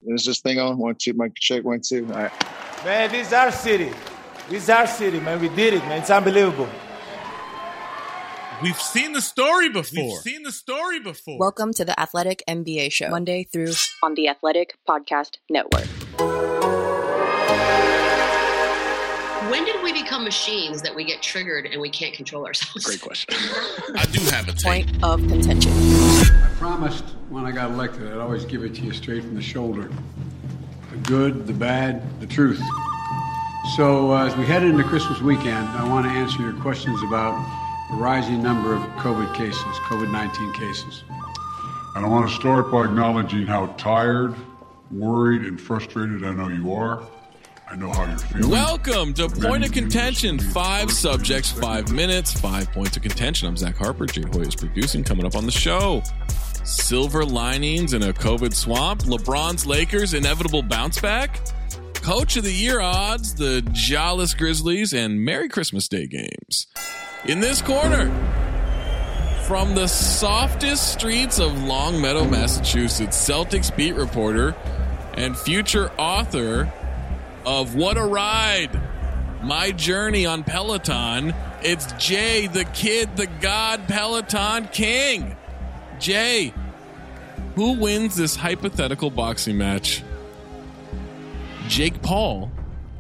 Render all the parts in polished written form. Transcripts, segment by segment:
Is this thing on? 1, 2, mic check, 1, 2. All right. Man, this is our city. This is our city, man. We did it, man. It's unbelievable. We've seen the story before. Welcome to the Athletic NBA Show, Monday through on the Athletic Podcast Network. When did we become machines that we get triggered and we can't control ourselves? Great question. I do have a take. Point of contention. I promised when I got elected I'd always give it to you straight from the shoulder. The good, the bad, the truth. So as we head into Christmas weekend, I want to answer your questions about the rising number of COVID-19 cases. And I want to start by acknowledging how tired, worried, and frustrated I know you are. I know how you're feeling. Welcome to Point of Contention. 5 subjects, 5 minutes, 5 points of contention. I'm Zach Harper. Jay Hoy is producing. Coming up on the show, silver linings in a COVID swamp, LeBron's Lakers inevitable bounce back, Coach of the Year odds, the Jollis Grizzlies, and Merry Christmas Day games. In this corner, from the softest streets of Longmeadow, Massachusetts, Celtics beat reporter and future author of What a Ride, My Journey on Peloton, it's Jay, the kid, the god, Peloton king. Jay, who wins this hypothetical boxing match? Jake Paul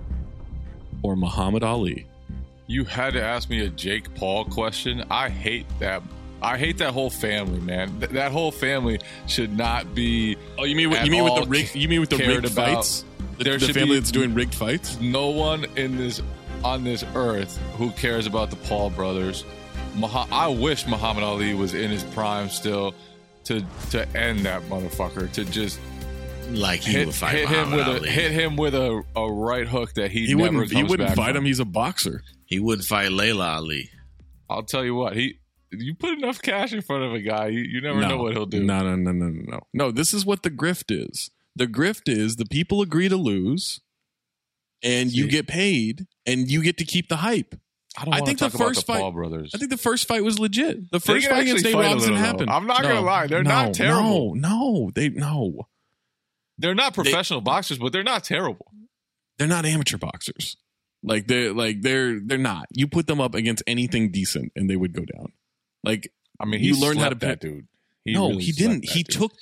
or Muhammad Ali? You had to ask me a Jake Paul question. I hate that. I hate that whole family, man. That whole family should not be. Oh, you mean with the rigged fights? The family that's doing rigged fights? No one on this earth who cares about the Paul brothers. I wish Muhammad Ali was in his prime still to end that motherfucker, to just like he would fight hit him with a right hook that he never comes back. He wouldn't fight from. him. He's a boxer. He wouldn't fight Layla Ali. I'll tell you what, you put enough cash in front of a guy, you never know what he'll do. No. No, this is what the grift is. The grift is the people agree to lose, and you get paid, and you get to keep the hype. I think the first fight, Paul brothers. I think the first fight was legit. The first fight against Nate Robinson happened. I'm not gonna lie, they're not terrible. No. They're not professional boxers, but they're not terrible. They're not amateur boxers. They're not. You put them up against anything decent, and they would go down. He learned how to that dude. He didn't. He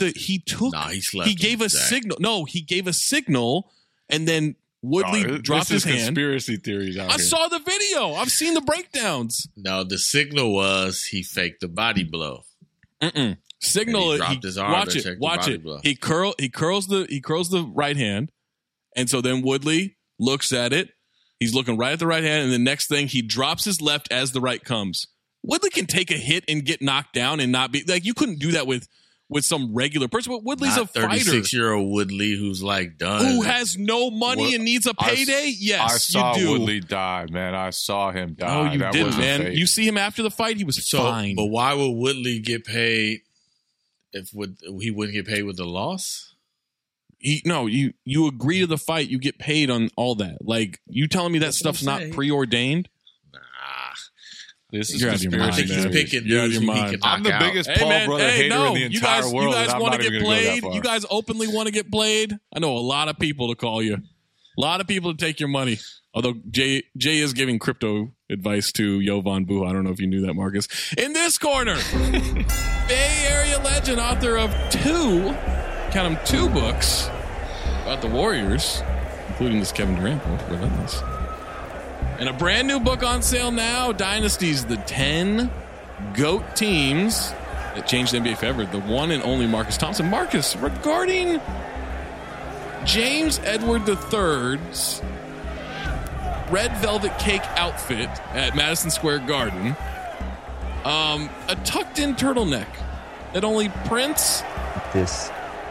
gave a signal. No, he gave a signal, and then Woodley dropped his hand. Conspiracy theories out here. I saw the video. I've seen the breakdowns. No, the signal was he faked the body blow. Signal. He dropped his arm. Watch it. Blow. He curls the right hand, and so then Woodley looks at it. He's looking right at the right hand, and the next thing he drops his left as the right comes. Woodley can take a hit and get knocked down and not be like, you couldn't do that with some regular person. But Woodley's a fighter. 36-year-old Woodley who's done. Who has no money and needs a payday? Yes, you do. I saw Woodley die, man. I saw him die. Oh, you didn't, man. Fake. You see him after the fight, he was fine. But why would Woodley get paid if he wouldn't get paid with the loss? You agree to the fight, you get paid on all that. Like, you telling me that stuff's not preordained? This is conspiracy. He's picking dudes who he can knock I'm the biggest Paul brother hater in the entire world. You guys want to get played? You guys openly want to get played? I know a lot of people to call you. A lot of people to take your money. Although Jay is giving crypto advice to Jovan Buha. I don't know if you knew that, Marcus. In this corner, Bay Area legend, author of 2 books about the Warriors, including this Kevin Durant book, Relentless. And a brand new book on sale now, Dynasties, the 10 GOAT teams that changed the NBA forever. The one and only Marcus Thompson. Marcus, regarding James Edward III's red velvet cake outfit at Madison Square Garden, a tucked-in turtleneck that only Prince... This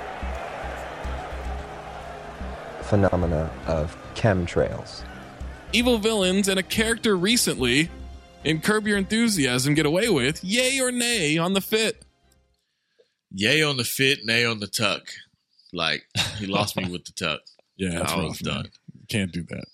phenomena of chemtrails. Evil villains and a character recently in Curb Your Enthusiasm get away with, yay or nay on the fit? Yay on the fit, nay on the tuck. Like, he lost me with the tuck. Yeah, that's rough, done. Can't do that.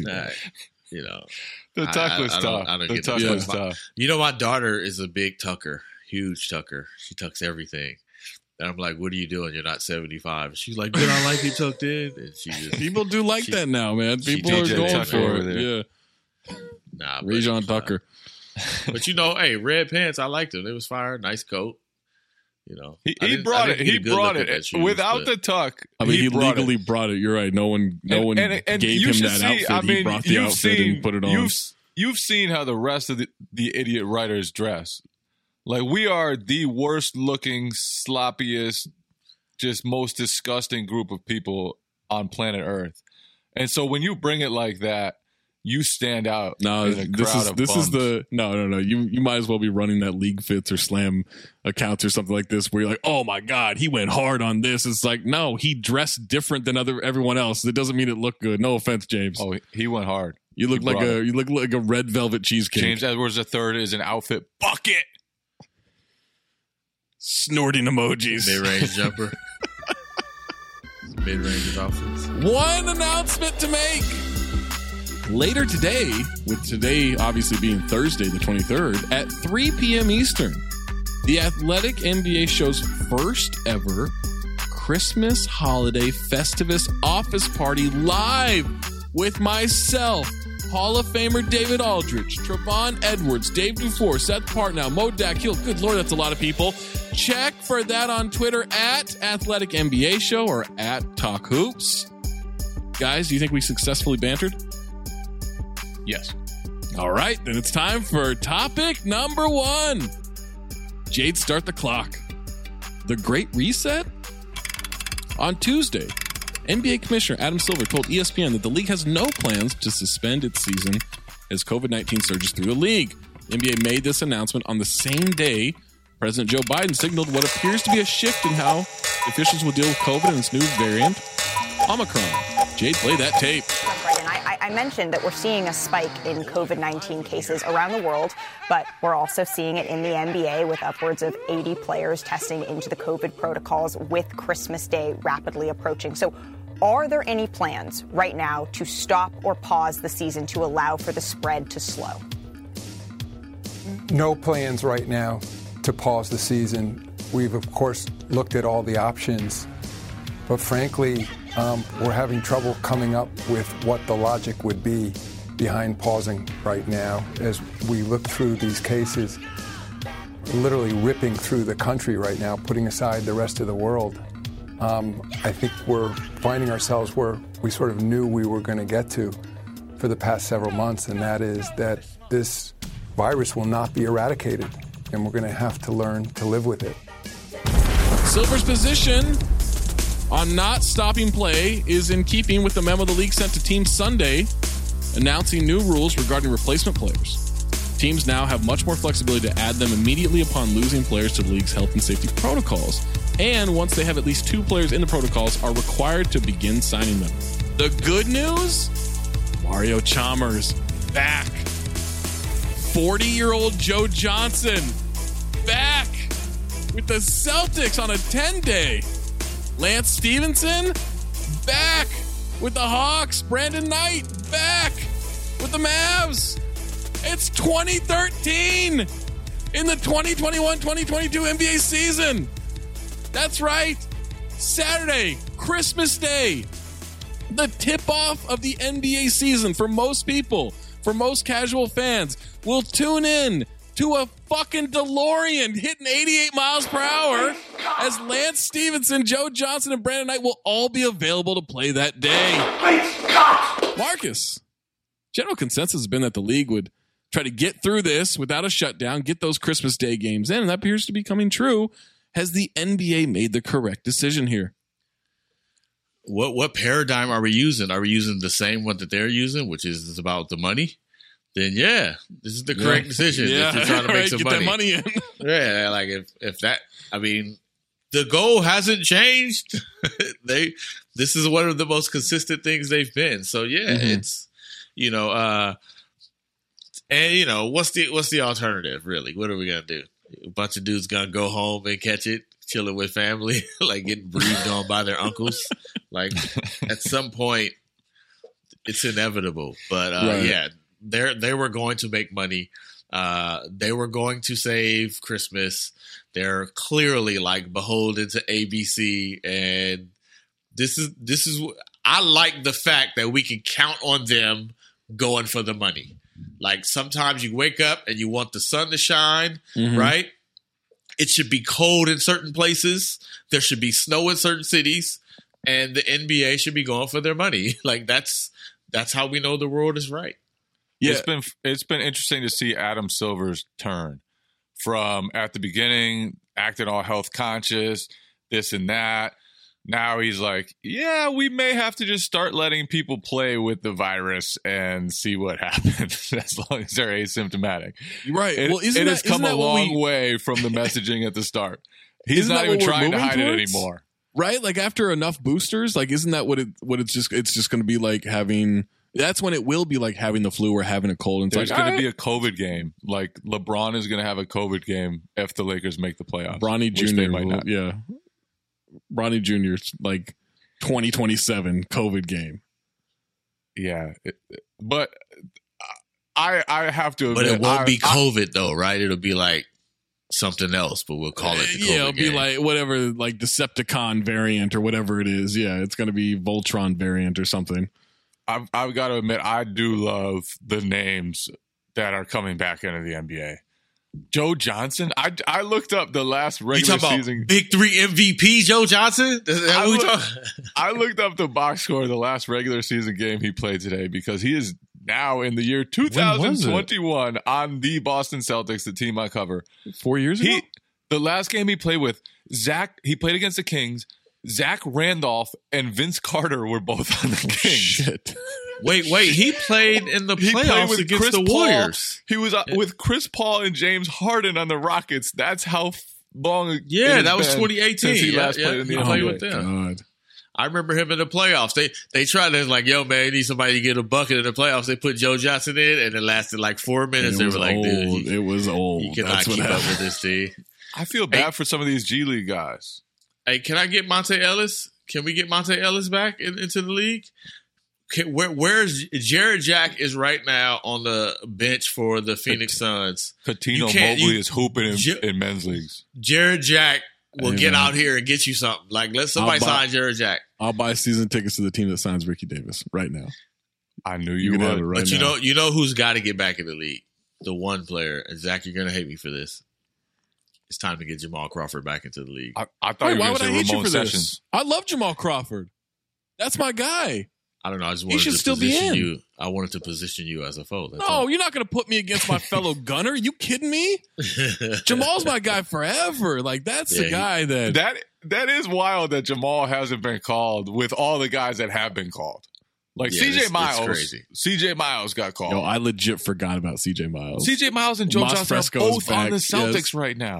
The tuck was tough. The tuck was tough. You know, my daughter is a big tucker, huge tucker. She tucks everything. And I'm like, what are you doing? You're not 75. And she's like, did I like it tucked in? And she just, People do like that now, man. People are going for it. Yeah. Nah, Rajon Tucker. But hey, red pants, I liked them. It was fire. Nice coat. He brought it. He brought it without the tuck. I mean, he legally brought it. You're right. No one gave him that outfit. He brought the outfit and put it on. You've seen how the rest of the idiot writers dress. Like, we are the worst looking, sloppiest, just most disgusting group of people on planet Earth. And so when you bring it like that, you stand out. No, in a crowd of bums. No. You might as well be running that League Fits or Slam accounts or something like this, where you're like, oh my God, he went hard on this. It's like, no, he dressed different than everyone else. It doesn't mean it looked good. No offense, James. Oh, he went hard. You look like a red velvet cheesecake. James Edwards III is an outfit bucket. Snorting emojis. Mid-range jumper. Mid-range of outfits. One announcement to make. Later today, with today obviously being Thursday the 23rd, at 3 p.m. Eastern, The Athletic NBA show's first ever Christmas holiday Festivus office party live with myself, Hall of Famer David Aldridge, Trevon Edwards, Dave Dufour, Seth Partnow, Mo Dakhil. Good Lord, that's a lot of people. Check for that on Twitter at Athletic NBA Show or at Talk Hoops. Guys, do you think we successfully bantered? Yes. All right, then it's time for topic number 1. Jade, start the clock. The Great Reset? On Tuesday, NBA Commissioner Adam Silver told ESPN that the league has no plans to suspend its season as COVID-19 surges through the league. The NBA made this announcement on the same day President Joe Biden signaled what appears to be a shift in how officials will deal with COVID and its new variant, Omicron. Jade, play that tape. I mentioned that we're seeing a spike in COVID-19 cases around the world, but we're also seeing it in the NBA with upwards of 80 players testing into the COVID protocols with Christmas Day rapidly approaching. So are there any plans right now to stop or pause the season to allow for the spread to slow? No plans right now to pause the season. We've, of course, looked at all the options, but frankly, we're having trouble coming up with what the logic would be behind pausing right now as we look through these cases, literally ripping through the country right now, putting aside the rest of the world. I think we're finding ourselves where we sort of knew we were going to get to for the past several months, and that is that this virus will not be eradicated, and we're going to have to learn to live with it. Silver's position on not stopping play is in keeping with the memo the league sent to teams Sunday announcing new rules regarding replacement players. Teams now have much more flexibility to add them immediately upon losing players to the league's health and safety protocols. And once they have at least 2 players in the protocols, are required to begin signing them. The good news? Mario Chalmers back. 40-year-old Joe Johnson back with the Celtics on a 10-day. Lance Stevenson, back with the Hawks. Brandon Knight, back with the Mavs. It's 2013 in the 2021-2022 NBA season. That's right. Saturday, Christmas Day, the tip-off of the NBA season for most people, for most casual fans, will tune in to a fucking DeLorean hitting 88 miles per hour as Lance Stevenson, Joe Johnson, and Brandon Knight will all be available to play that day. Marcus, general consensus has been that the league would try to get through this without a shutdown, get those Christmas Day games in, and that appears to be coming true. Has the NBA made the correct decision here? What paradigm are we using? Are we using the same one that they're using, which is about the money? Then this is the correct decision. Yeah, if you're trying to make some get that money in. Yeah, like if that, I mean, the goal hasn't changed. This is one of the most consistent things they've been. So it's what's the alternative really? What are we gonna do? A bunch of dudes gonna go home and catch it, chilling with family, like getting breathed on by their uncles. Like at some point, it's inevitable. But right. They were going to make money. They were going to save Christmas. They're clearly like beholden to ABC, and this is. I like the fact that we can count on them going for the money. Like sometimes you wake up and you want the sun to shine, right? It should be cold in certain places. There should be snow in certain cities, and the NBA should be going for their money. Like that's how we know the world is right. Yeah, it's been interesting to see Adam Silver's turn from at the beginning acting all health conscious, this and that. Now he's like, yeah, we may have to just start letting people play with the virus and see what happens as long as they're asymptomatic. Right. It has come a long way from the messaging at the start. He's not even trying to hide it anymore. Right? Like after enough boosters, like isn't that what it's just going to be like having? That's when it will be like having the flu or having a cold. And there's going to be a COVID game. Like LeBron is going to have a COVID game if the Lakers make the playoffs. Bronny Jr. might not. Yeah. Bronny Jr.'s like 2027 COVID game. Yeah. But I have to admit. But it won't be COVID though, right? It'll be like something else, but we'll call it the COVID it'll game. Be like whatever, like Decepticon variant or whatever it is. Yeah, it's going to be Voltron variant or something. I've got to admit, I do love the names that are coming back into the NBA. Joe Johnson. I looked up the last regular season. Big 3 MVP Joe Johnson? I looked up the box score of the last regular season game he played today because he is now in the year 2021 on the Boston Celtics, the team I cover. 4 years ago? The last game he played with, he played against the Kings. Zach Randolph and Vince Carter were both on the Kings. Shit. Wait. He played in the playoffs against Chris the Warriors. He was with Chris Paul and James Harden on the Rockets. That's how long. Yeah, that was 2018. Since he last played in the NBA. with them. God. I remember him in the playoffs. They tried to like, yo, man, you need somebody to get a bucket in the playoffs. They put Joe Johnson in, and it lasted like 4 minutes. They were like, dude, it was old. You cannot keep up with this team. I feel bad for some of these G League guys. Hey, can I get Monte Ellis? Can we get Monte Ellis back into the league? Where's Jared Jack is right now on the bench for the Phoenix Suns. Coutinho Mobley is hooping in men's leagues. Jared Jack will get out here and get you something. Like, let somebody sign Jared Jack. I'll buy season tickets to the team that signs Ricky Davis right now. I knew you would. Right but now. you know who's got to get back in the league? The one player. And Zach, you're going to hate me for this. It's time to get Jamal Crawford back into the league. I thought you were why going would to I say hate you Ramon for Sessions. this? I love Jamal Crawford. That's my guy. I don't know. I just wanted to position you. I wanted to position you as a foe. No, you're not going to put me against my fellow gunner. You kidding me? Jamal's my guy forever. Like that's the guy that is wild that Jamal hasn't been called with all the guys that have been called. Like CJ Miles. CJ Miles got called. Yo, I legit forgot about CJ Miles. CJ Miles and Joe Johnson are both on the Celtics right now.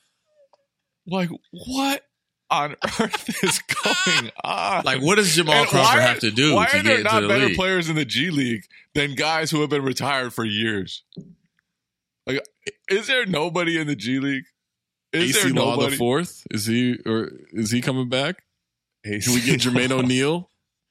Like, what on earth is going on? Like, what does Jamal Crawford have to do why to are get there into not the better league? players in the G League than guys who have been retired for years? Like, is there nobody in the G League? Is there nobody? the fourth? Is he coming back? Can we get Jermaine O'Neal?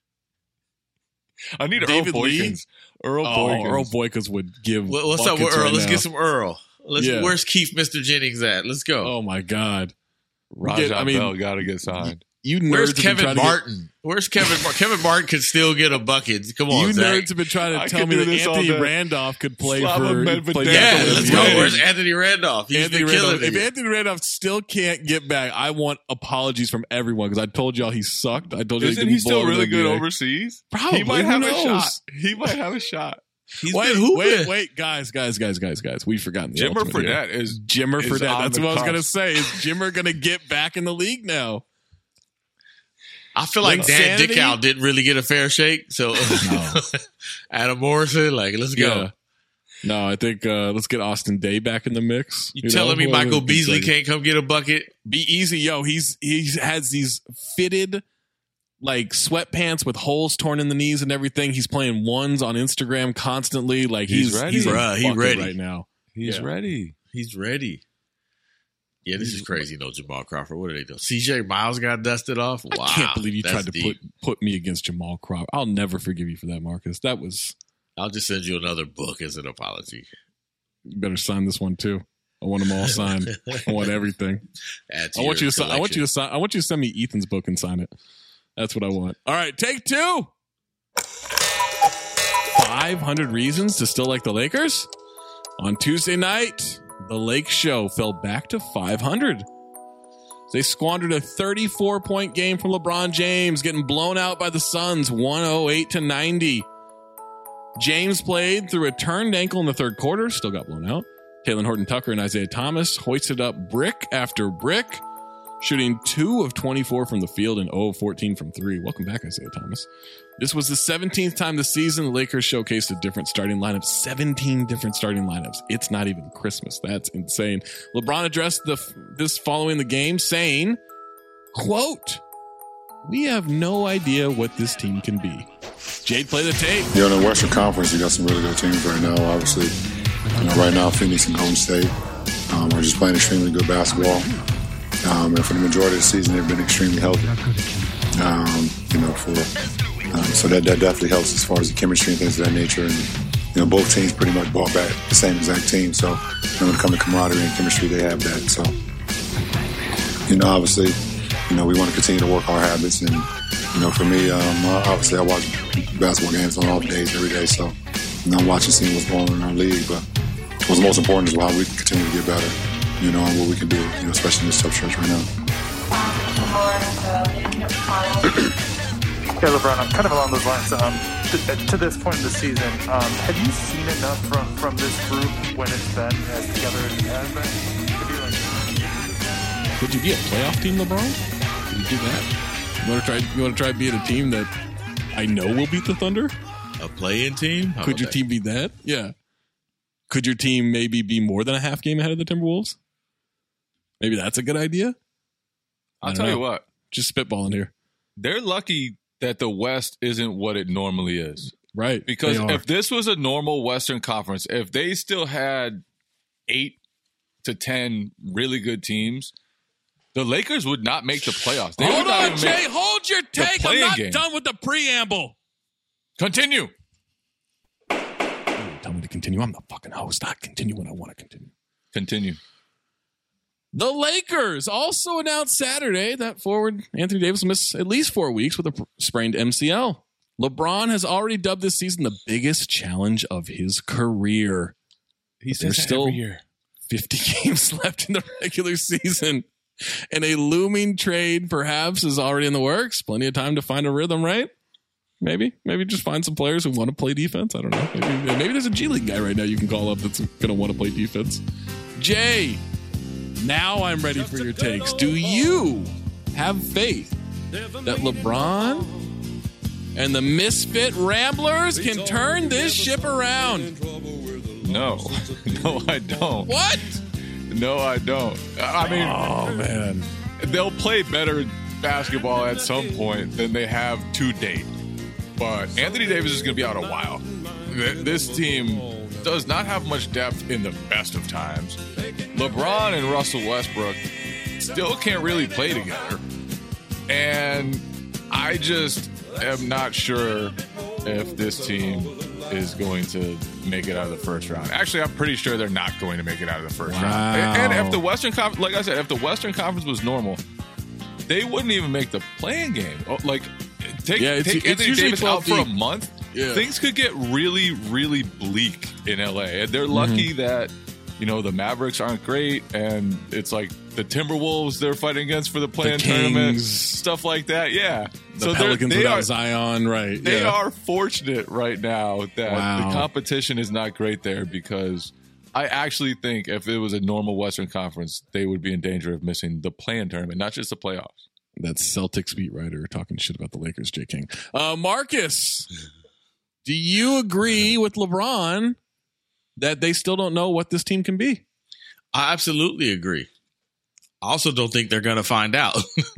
I need David Earl Boykins. Earl Boykins would give. What's up with Earl? Let's get some Earl. Yeah. Where's Keith Mr. Jennings at? Let's go. Oh my God. Raja Bell got to get signed. Where's Kevin Martin? Where's Kevin Martin? Kevin Martin could still get a bucket. Come on, You Zach. nerds have been trying to tell me that Anthony Randolph could play Yeah, let's go. Where's Anthony Randolph? He's been killing If it. Anthony Randolph still can't get back, I want apologies from everyone because I told y'all he sucked. I told you Isn't he still really good overseas? Probably. He might Who have knows? a shot. He might have a shot. Wait, guys, we've forgotten the Jimmer ultimate Fredette here. is Jimmer is Fredette. on That's the what I was cusp. gonna say. Is Jimmer gonna get back in the league now? I feel like Dan Insanity? Dickow didn't really get a fair shake. So Adam Morrison, like, let's go. Yeah. No, I think let's get Austin Day back in the mix. You telling me Michael Beasley can't come get a bucket? Be easy, yo. He has these fitted like sweatpants with holes torn in the knees and everything. He's playing ones on Instagram constantly. Like he's ready. Bruh, He ready right now. He's ready. He's ready. Yeah, this is crazy. No Jamal Crawford. What are they doing? CJ Miles got dusted off. Wow, I can't believe you that's tried to deep. put me against Jamal Crawford. I'll never forgive you for that, Marcus. That was. I'll just send you another book as an apology. You better sign this one too. I want them all signed. I want everything. I want you to send me Ethan's book and sign it. That's what I want. All right, take 2. 500 reasons to still like the Lakers. On Tuesday night, the Lake Show fell back to 500. They squandered a 34-point game from LeBron James, getting blown out by the Suns, 108-90. James played through a turned ankle in the third quarter, still got blown out. Talen Horton-Tucker and Isaiah Thomas hoisted up brick after brick, shooting 2 of 24 from the field and 0 of 14 from 3. Welcome back, Isaiah Thomas. This was the 17th time this season the Lakers showcased a different starting lineup. 17 different starting lineups. It's not even Christmas. That's insane. LeBron addressed this following the game, saying, quote, "We have no idea what this team can be." Jade, play the tape. In the Western Conference, you got some really good teams right now. Obviously, right now, Phoenix and Golden State are just playing extremely good basketball. And for the majority of the season, they've been extremely healthy. So that definitely helps as far as the chemistry and things of that nature. And both teams pretty much brought back the same exact team. So when it comes to camaraderie and chemistry, they have that. So obviously, we want to continue to work our habits. And for me, obviously, I watch basketball games on off days every day. So I'm watching, seeing what's going on in our league. But what's most important is how we can continue to get better. On what we can do, especially in this tough stretch right now. Yeah, LeBron, I'm kind of along those lines. To this point in the season, have you seen enough from this group when it's been as together as it has been? Could you be a playoff team, LeBron? Could you do that? You want to try being a team that I know will beat the Thunder? A play-in team? Could your team be that? Yeah. Could your team maybe be more than a half game ahead of the Timberwolves? Maybe that's a good idea. I'll tell you what. Just spitballing here. They're lucky that the West isn't what it normally is. Right. Because if this was a normal Western Conference, if they still had 8 to 10 really good teams, the Lakers would not make the playoffs. Hold on, Jay. Hold your take. I'm not done with the preamble. Continue. Tell me to continue. I'm the fucking host. Not continue when I want to continue. Continue. The Lakers also announced Saturday that forward Anthony Davis will miss at least 4 weeks with a sprained MCL. LeBron has already dubbed this season the biggest challenge of his career. There's still 50 games left in the regular season, and a looming trade perhaps is already in the works. Plenty of time to find a rhythm, right? Maybe just find some players who want to play defense. I don't know. Maybe there's a G League guy right now you can call up that's going to want to play defense. Jay, now I'm ready for your takes. Do you have faith that LeBron and the Misfit Ramblers can turn this ship around? No, I don't. What? No, I don't. I mean, oh man, they'll play better basketball at some point than they have to date. But Anthony Davis is going to be out a while. This team does not have much depth in the best of times. LeBron and Russell Westbrook still can't really play together. And I just am not sure if this team is going to make it out of the first round. Actually, I'm pretty sure they're not going to make it out of the first round. And if the Western Conference, like I said, if the Western Conference was normal, they wouldn't even make the play-in game. Take Anthony Davis out for a month. Yeah. Things could get really, really bleak in LA. And they're lucky that, the Mavericks aren't great. And it's like the Timberwolves they're fighting against for the play-in tournament. Stuff like that. Yeah. The Pelicans without Zion, right. They are fortunate right now that the competition is not great there, because I actually think if it was a normal Western Conference, they would be in danger of missing the play-in tournament, not just the playoffs. That's Celtics beat writer talking shit about the Lakers, J. King. Marcus, do you agree with LeBron that they still don't know what this team can be? I absolutely agree. I also don't think they're going to find out.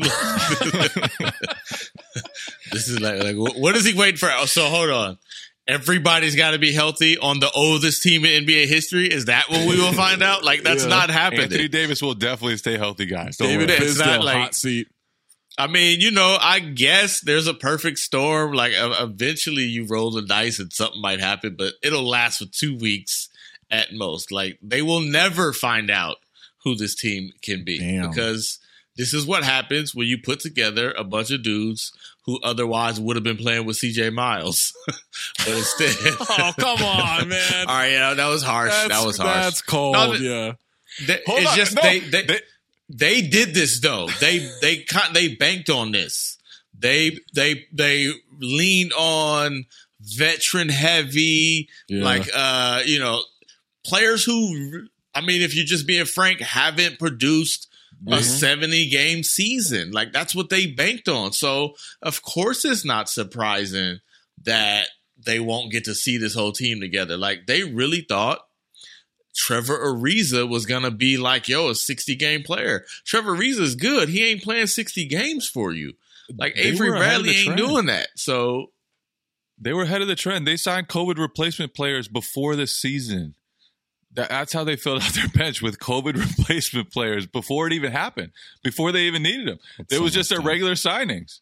This is like, what is he waiting for? So hold on. Everybody's got to be healthy on the oldest team in NBA history. Is that what we will find out? That's not happening. Anthony Davis will definitely stay healthy, guys. David Fizdale, hot seat. I mean, I guess there's a perfect storm. Eventually you roll the dice and something might happen, but it'll last for 2 weeks. at most. Like, they will never find out who this team can be. Damn. Because this is what happens when you put together a bunch of dudes who otherwise would have been playing with CJ Miles. But instead... Oh, come on, man. All right, yeah, that was harsh. That was harsh. That's cold, yeah. They did this, though. They banked on this. They leaned on veteran heavy, players who, I mean, if you're just being frank, haven't produced a 70-game season. Like, that's what they banked on. So, of course, it's not surprising that they won't get to see this whole team together. Like, they really thought Trevor Ariza was going to be like, a 60-game player. Trevor Ariza is good. He ain't playing 60 games for you. Like, Avery Bradley ain't doing that. So they were ahead of the trend. They signed COVID replacement players before the season. That's how they filled out their bench, with COVID replacement players before it even happened, before they even needed them. It was just their regular signings.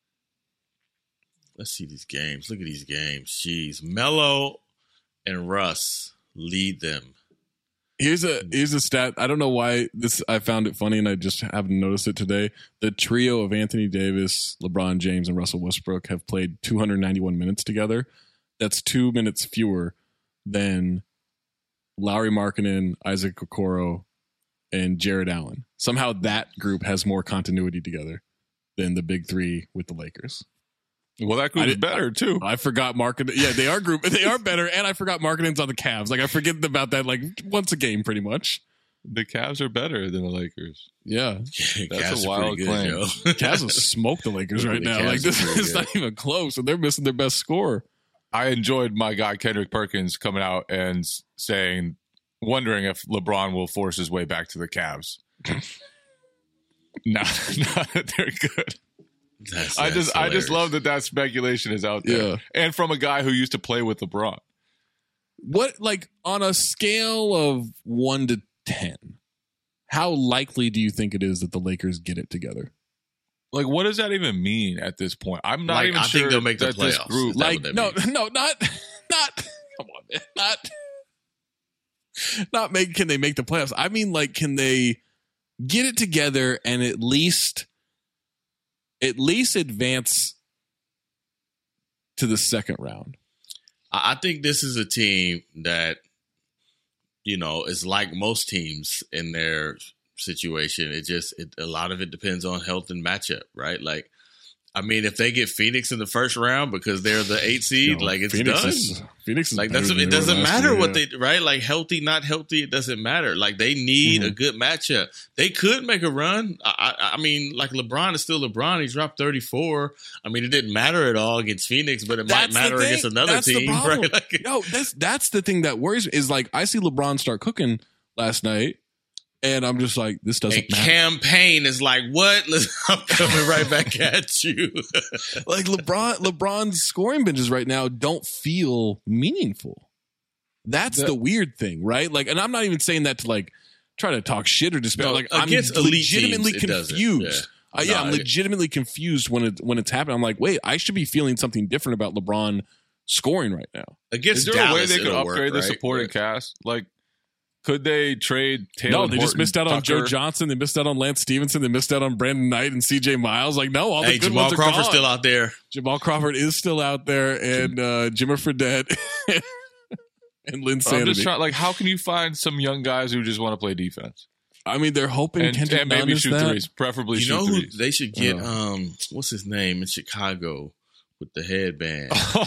Let's see these games. Look at these games. Jeez. Melo and Russ lead them. Here's a stat. I don't know why I found it funny, and I just haven't noticed it today. The trio of Anthony Davis, LeBron James, and Russell Westbrook have played 291 minutes together. That's 2 minutes fewer than Lauri Markkanen, Isaac Okoro, and Jared Allen. Somehow that group has more continuity together than the big three with the Lakers. Well, that group is better too. I forgot Markkanen. Yeah, they are better, and I forgot Markkanen's on the Cavs. Like, I forget about that like once a game, pretty much. The Cavs are better than the Lakers. Yeah, that's a wild claim. Cavs will smoke the Lakers right now. Like, this is not even close, and they're missing their best scorer. I enjoyed my guy Kendrick Perkins coming out and wondering if LeBron will force his way back to the Cavs. Not that they're good. I just love that speculation is out there, and from a guy who used to play with LeBron. What, like, on a scale of 1 to 10, how likely do you think it is that the Lakers get it together? Like, what does that even mean at this point? I'm not even I sure think they'll make the playoffs. This group, not. Come on, man, not make. Can they make the playoffs? I mean, like, can they get it together and at least advance to the second round? I think this is a team that, is like most teams in their situation. A lot of it depends on health and matchup, right? Like, I mean, if they get Phoenix in the first round because they're the 8th seed, like, it's Phoenix done. Phoenix is like, it doesn't matter what they, right? Like, healthy, not healthy, it doesn't matter. Like, they need a good matchup. They could make a run. I mean, like, LeBron is still LeBron. He dropped 34. I mean, it didn't matter at all against Phoenix, but it might matter against another team, right? Like, that's the thing that worries me, is, like, I see LeBron start cooking last night, and I'm just like, this doesn't matter. Campaign is like, what? I'm coming right back at you. Like, LeBron's scoring benches right now don't feel meaningful. That's the weird thing, right? Like, and I'm not even saying that to, like, try to talk shit or despair. Like, I'm legitimately confused. I'm legitimately confused when it's happening. I'm like, wait, I should be feeling something different about LeBron scoring right now. Against Is there Dallas, a way they could upgrade the supporting cast? Like, could they trade Taylor? No, they just missed out on Joe Johnson. They missed out on Lance Stevenson. They missed out on Brandon Knight and CJ Miles. Like, no, all the good Jamal ones are Crawford's gone. still out there. Jamal Crawford is still out there, and Jimmer Fredette and Lynn Sanity. I'm just trying, like, how can you find some young guys who just want to play defense? I mean, they're hoping Kendrick and maybe Nunn shoot that. threes, preferably You shoot know who threes. they should get? What's his name in Chicago with the headband?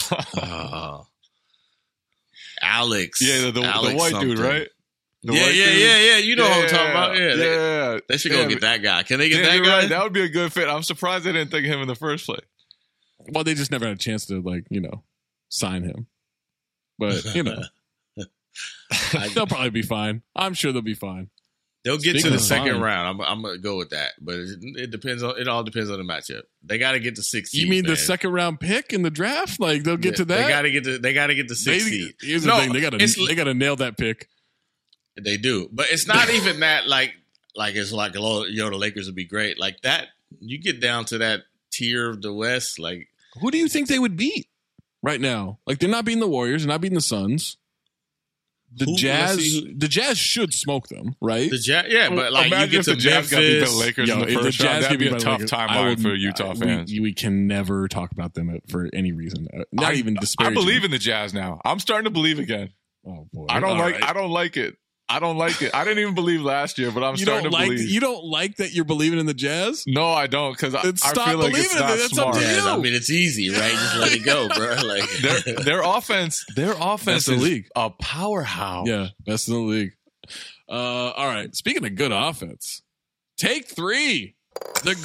Alex. Yeah, the white something. dude, right? Yeah. You know what I'm talking about. Yeah. They should go get that guy. Can they get that guy? Right. That would be a good fit. I'm surprised they didn't think of him in the first place. Well, they just never had a chance to, like, sign him. But, they'll probably be fine. I'm sure they'll be fine. They'll get to the second round. I'm gonna go with that, but it depends on. It all depends on the matchup. They got to get to 6 seed. You mean the second round pick in the draft? Like, they'll get to that? They got to get to 6 seed. Here's the thing: they got to nail that pick. They do, but it's not even that. Like it's like, the Lakers would be great. Like that, you get down to that tier of the West. Like, who do you think they would beat right now? Like, they're not beating the Warriors, they're not beating the Suns. The Jazz should smoke them, right? The Jazz, yeah, but like imagine you if get the Jazz got beat by the Memphis. Lakers in the first round. That'd be a tough timeline for Utah fans. We can never talk about them for any reason. Not even I disparaging. believe in the Jazz now. I'm starting to believe again. Oh boy, I don't like it. I don't like it. I didn't even believe last year, but I'm starting to believe. You don't like that you're believing in the Jazz? No, I don't, because I stop feel like believing it's in not it. That's smart. up to you. I mean, it's easy, right? Just let it go, bro. Like Their offense Best in is the league. a powerhouse. Yeah, best in the league. All right. Speaking of good offense, take 3. The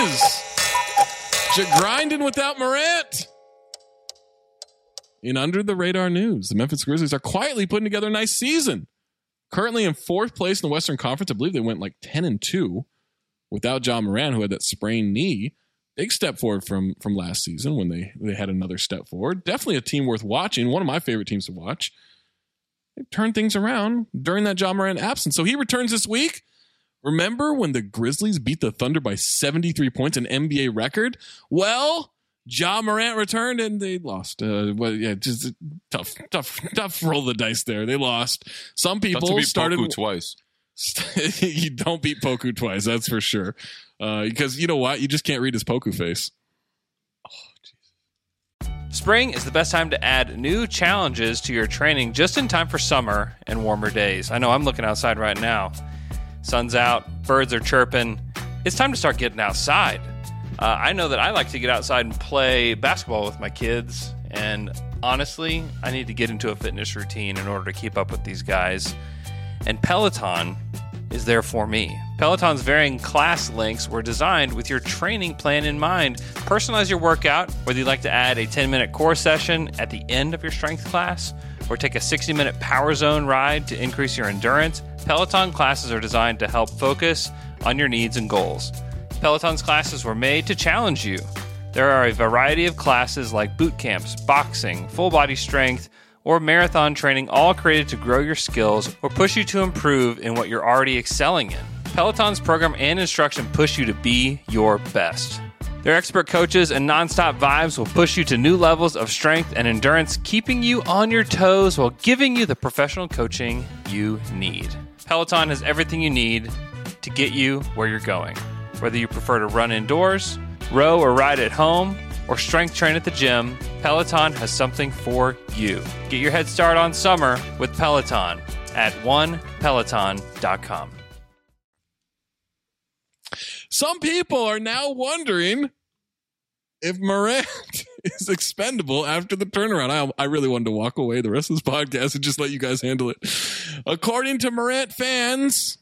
Grizz grinding without Morant. In under the radar news, the Memphis Grizzlies are quietly putting together a nice season. Currently in 4th place in the Western Conference. I believe they went like 10-2 without John Moran, who had that sprained knee. Big step forward from last season when they had another step forward. Definitely a team worth watching. One of my favorite teams to watch. They turned things around during that John Moran absence. So he returns this week. Remember when the Grizzlies beat the Thunder by 73 points, an NBA record? Well, John Morant returned and they lost. Just tough roll the dice there. They lost. Some people started Poku twice. You don't beat Poku twice, that's for sure. Because you know what? You just can't read his Poku face. Spring is the best time to add new challenges to your training just in time for summer and warmer days. I know I'm looking outside right now. Sun's out, birds are chirping. It's time to start getting outside. I know that I like to get outside and play basketball with my kids, and honestly, I need to get into a fitness routine in order to keep up with these guys. And Peloton is there for me. Peloton's varying class links were designed with your training plan in mind. Personalize your workout, whether you'd like to add a 10-minute core session at the end of your strength class, or take a 60-minute power zone ride to increase your endurance. Peloton classes are designed to help focus on your needs and goals. Peloton's classes were made to challenge you. There are a variety of classes like boot camps, boxing, full body strength, or marathon training, all created to grow your skills or push you to improve in what you're already excelling in. Peloton's program and instruction push you to be your best. Their expert coaches and nonstop vibes will push you to new levels of strength and endurance, keeping you on your toes while giving you the professional coaching you need. Peloton has everything you need to get you where you're going. Whether you prefer to run indoors, row or ride at home, or strength train at the gym, Peloton has something for you. Get your head start on summer with Peloton at onepeloton.com. Some people are now wondering if Morant is expendable after the turnaround. I really wanted to walk away the rest of this podcast and just let you guys handle it. According to Morant fans,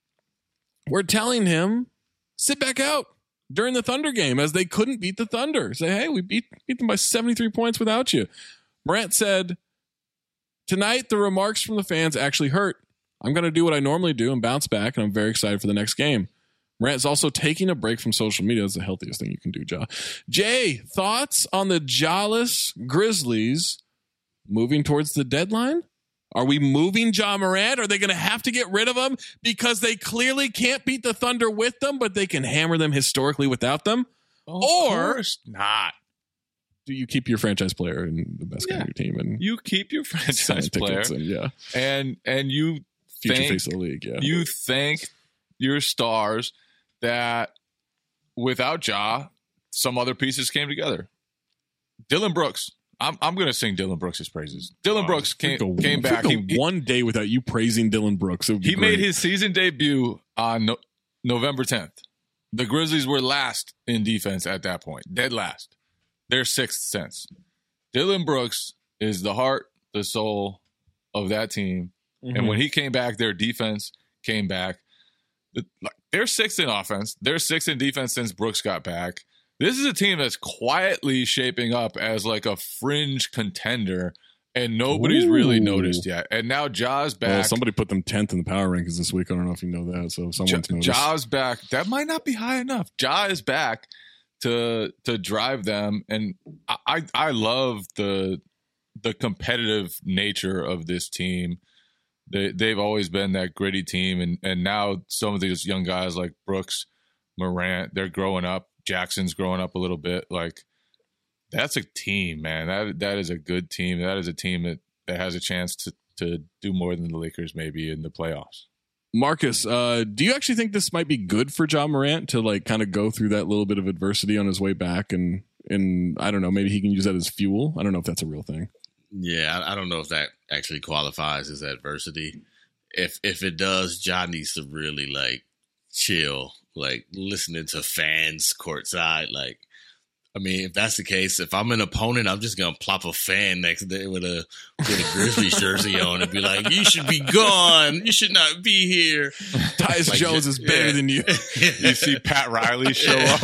we're telling him, sit back out during the Thunder game as they couldn't beat the Thunder. Say, hey, we beat them by 73 points without you. Morant said, tonight the remarks from the fans actually hurt. I'm going to do what I normally do and bounce back, and I'm very excited for the next game. Morant's also taking a break from social media. That's the healthiest thing you can do, Ja. Jay, thoughts on the Ja-less Grizzlies moving towards the deadline? Are we moving Ja Morant? Are they going to have to get rid of him because they clearly can't beat the Thunder with them, but they can hammer them historically without them? Of course not. Do you keep your franchise player and the best guy on your team? And you keep your franchise player, and you future think, face of the league. Yeah, you thank your stars that without Ja, some other pieces came together. Dylan Brooks. I'm going to sing Dylan Brooks' praises. Dylan Brooks came back. One day without you praising Dylan Brooks. He made his season debut on November 10th. The Grizzlies were last in defense at that point. Dead last. Their sixth since. Dylan Brooks is the heart, the soul of that team. Mm-hmm. And when he came back, their defense came back. They're sixth in offense. They're sixth in defense since Brooks got back. This is a team that's quietly shaping up as like a fringe contender, and nobody's really noticed yet. And now Ja's back. Well, somebody put them 10th in the power rankings this week. I don't know if you know that. So someone's noticed. Ja's back. That might not be high enough. Ja is back to drive them, and I love the competitive nature of this team. They've always been that gritty team, and now some of these young guys like Brooks, Morant, they're growing up. Jackson's growing up a little bit. Like, that's a team, man. That is a good team. That is a team that has a chance to do more than the Lakers maybe in the playoffs. Marcus, do you actually think this might be good for Ja Morant to like kind of go through that little bit of adversity on his way back, and I don't know, maybe he can use that as fuel? I don't know if that's a real thing. Yeah, I don't know if that actually qualifies as adversity. If it does, Ja needs to really like chill, like listening to fans courtside. Like, I mean, if that's the case, if I'm an opponent, I'm just gonna plop a fan next to it with a Grizzlies jersey on and be like, "You should be gone. You should not be here." Tyus Jones is better than you. You see Pat Riley show up,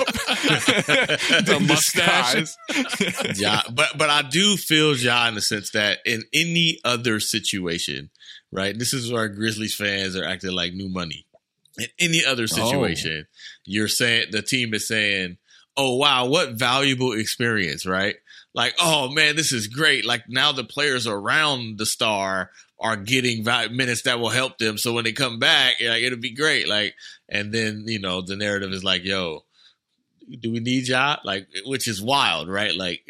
the mustache. Ja, but I do feel Ja in the sense that in any other situation, right? This is where Grizzlies fans are acting like new money. In any other situation, you're saying the team is saying, "Oh, wow, what valuable experience," right? Like, "Oh, man, this is great." Like, now the players around the star are getting minutes that will help them. So when they come back, like, it'll be great. Like, and then, you know, the narrative is like, "Yo, do we need Ja?" Like, which is wild, right? Like,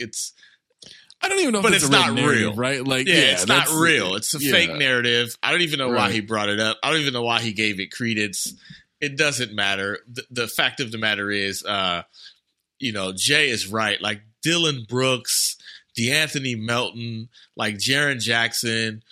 I don't even know if but it's not narrative, real, right? Like, it's not real. It's a fake narrative. I don't even know why he brought it up. I don't even know why he gave it credence. It doesn't matter. The fact of the matter is, you know, Jay is right. Like Dylan Brooks, DeAnthony Melton, like Jaren Jackson,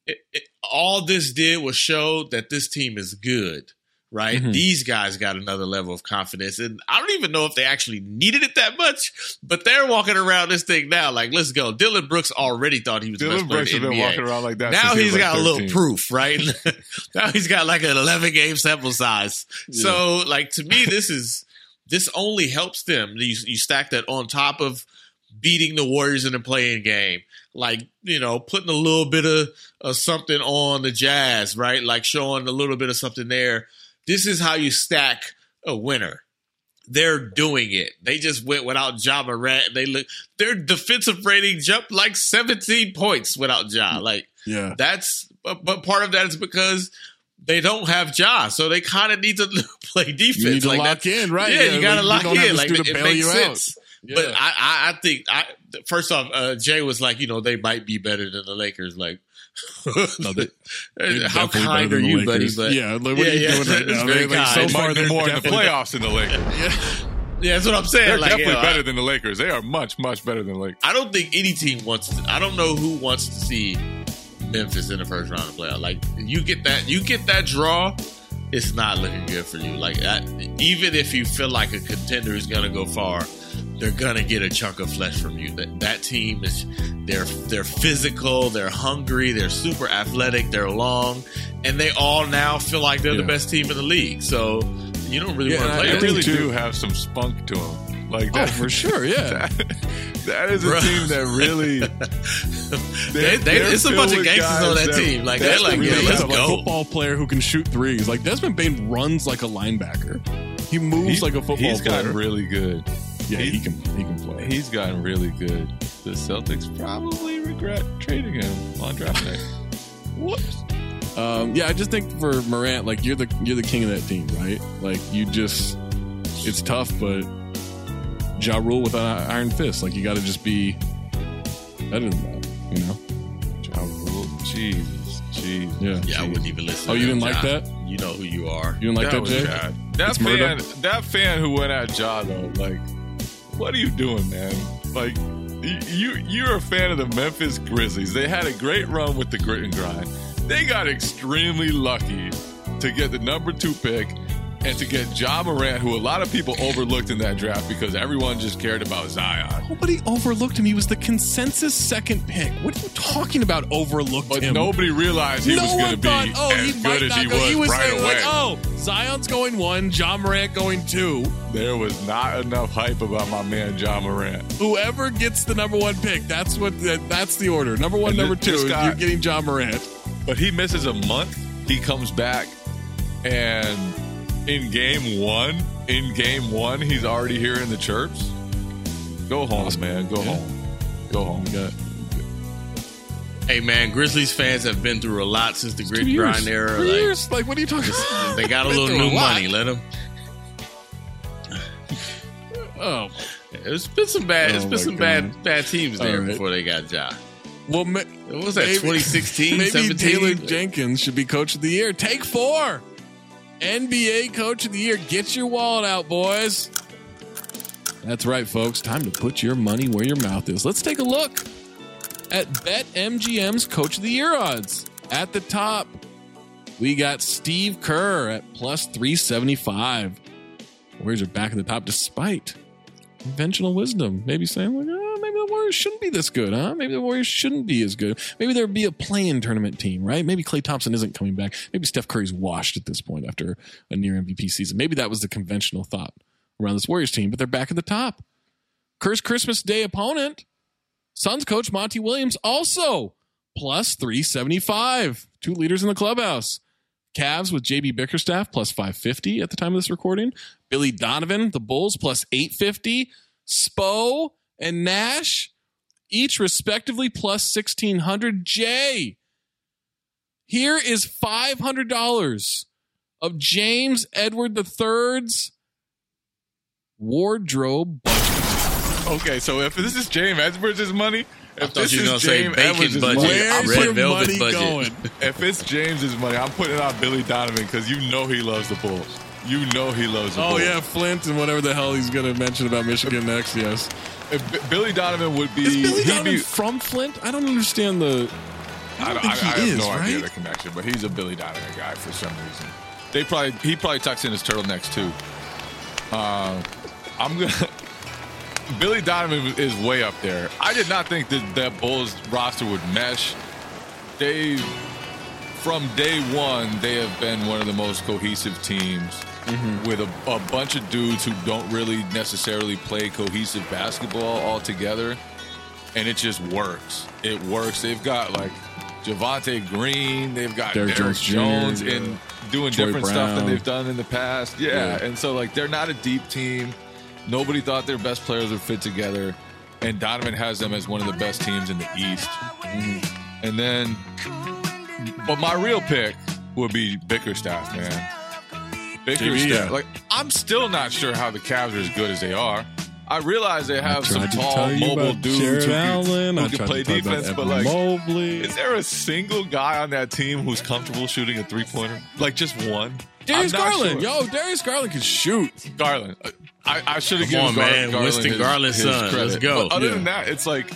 all this did was show that this team is good, right? Mm-hmm. These guys got another level of confidence. And I don't even know if they actually needed it that much, but they're walking around this thing now like, let's go. Dylan Brooks already thought he was the best player in the NBA. Been walking around like that. Now he's got like a little proof, right? Now he's got like an 11-game sample size. Yeah. So, like, to me, this only helps them. You stack that on top of beating the Warriors in the play-in game. Like, you know, putting a little bit of something on the Jazz, right? Like showing a little bit of something there. This is how you stack a winner. They're doing it. They just went without Ja Morant. Their defensive rating jumped like 17 points without Ja. Like, yeah, but part of that is because they don't have Ja, so they kind of need to play defense. You need to lock in, right? Yeah, you got to lock in. Like, it makes sense. Yeah. But I think, first off, Jay was like, you know, they might be better than the Lakers. Like, no, how kind are you, buddy? But yeah, like, what are you doing right now? Very like, kind. So far, they're more in the playoffs than the Lakers. Yeah, that's what I'm saying. They're like, definitely better than the Lakers. They are much, much better than the Lakers. I don't think any team wants to. I don't know who wants to see Memphis in the first round of the playoff. Like, you get that draw, it's not looking good for you. Like, even if you feel like a contender is going to go far, they're going to get a chunk of flesh from you. That team is, they're physical, they're hungry, they're super athletic, they're long, and they all now feel like they're the best team in the league. So you don't really want to play. They really do have some spunk to them. Like that, for sure, yeah. That is a team that really. It's a bunch of gangsters on that team. Like, they're like, yeah, let's go. A football player who can shoot threes. Like, Desmond Bane runs like a linebacker. He moves like a football player. He's gotten really good. Yeah, he can play. He's gotten really good. The Celtics probably regret trading him on draft night. Whoops. Yeah, I just think for Morant, like, you're the king of that team, right? Like, it's tough, but Ja Rule with an iron fist. Like, you got to just be better than that, you know? Ja Rule, Jesus. Yeah, I wouldn't even listen. Oh, you didn't like that? You know who you are. You didn't like that, Jay? That fan who went at Ja, though, like, what are you doing, man? Like, you're a fan of the Memphis Grizzlies. They had a great run with the grit and grind. They got extremely lucky to get the number 2 pick and to get Ja Morant, who a lot of people overlooked in that draft because everyone just cared about Zion. Nobody overlooked him. He was the consensus second pick. What are you talking about, overlooked him? But nobody realized he was going to be as good as he was right away. Like, Zion's going 1, Ja Morant going 2. There was not enough hype about my man Ja Morant. Whoever gets the number 1 pick, that's the order. Number 1, number 2, you're getting Ja Morant. But he misses a month. He comes back, and in game one, he's already hearing the chirps. Go home, man. Go home. Hey, man, Grizzlies fans have been through a lot since the grit grind era. 3 years? Like, what are you talking about? They got a little new money. Let them. Oh, it's been some bad. It's been some bad teams there before they got Ja. Well, what was that, 2016, maybe 17? Taylor Jenkins should be Coach of the Year. Take 4. NBA Coach of the Year. Get your wallet out, boys. That's right, folks. Time to put your money where your mouth is. Let's take a look at BetMGM's Coach of the Year odds. At the top, we got Steve Kerr at plus 375. Warriors are back at the top despite conventional wisdom. Maybe saying, like, maybe the Warriors shouldn't be this good, huh? Maybe the Warriors shouldn't be as good. Maybe there'd be a play-in tournament team, right? Maybe Klay Thompson isn't coming back. Maybe Steph Curry's washed at this point after a near MVP season. Maybe that was the conventional thought around this Warriors team, but they're back at the top. Kerr's Christmas Day opponent, Suns coach Monty Williams, also plus 375. 2 leaders in the clubhouse. Cavs with JB Bickerstaff plus 550 at the time of this recording. Billy Donovan, the Bulls, plus 850. Spo and Nash, each respectively plus 1,600. Jay, here is $500 of James Edward III's wardrobe budget. Okay, so if this is James Edwards' money, if this is James Edwards' budget, where's your money budget going? If it's James's money, I'm putting it on Billy Donovan because you know he loves the Bulls. You know he loves the Bulls. Oh, yeah, Flint and whatever the hell he's going to mention about Michigan next, yes. If Billy Donovan would be... Is Billy Donovan from Flint? I don't understand the... I have no idea the connection, but he's a Billy Donovan guy for some reason. He probably tucks in his turtlenecks, too. Billy Donovan is way up there. I did not think that Bulls roster would mesh. From day one, they have been one of the most cohesive teams with a bunch of dudes who don't really necessarily play cohesive basketball all together. And it just works. It works. They've got like Javonte Green. They've got Derrick Jones and doing Troy different Brown. stuff than they've done in the past. Yeah. And so like they're not a deep team. Nobody thought their best players would fit together. And Donovan has them as one of the best teams in the East. And then, but my real pick would be Bickerstaff, man. Bickerstaff. Like, I'm still not sure how the Cavs are as good as they are. I realize they have some tall, mobile dudes who can play defense, but like, is there a single guy on that team who's comfortable shooting a three-pointer? Like, just one? Darius Garland. Sure. Yo, Darius Garland can shoot. Garland. I should have given Garland Winston Garland's son. Credit. Let's go. But other than that, it's like...